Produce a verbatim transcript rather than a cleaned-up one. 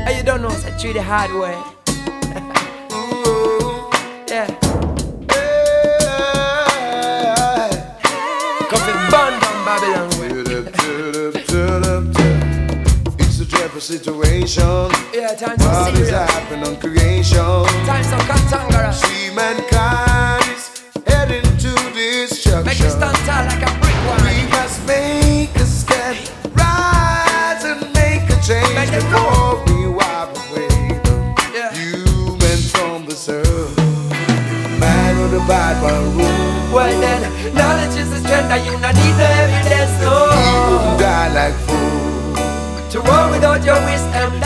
And you don't know, so I treat it hard way. Yeah. Come in band from Babylon way. It's a dreadful situation. Yeah, times so what is serious. happening on creation? Times so cantankerous. See mankind is heading to destruction. Make it stand tall like a brick wall. We must make a step, rise and make a change Make it before we wipe away the Yeah. humans from the earth. Man with a bad one rule. Well then, knowledge is the strength that you don't need no evidence, He no. wouldn't die like fool. To war without your wisdom,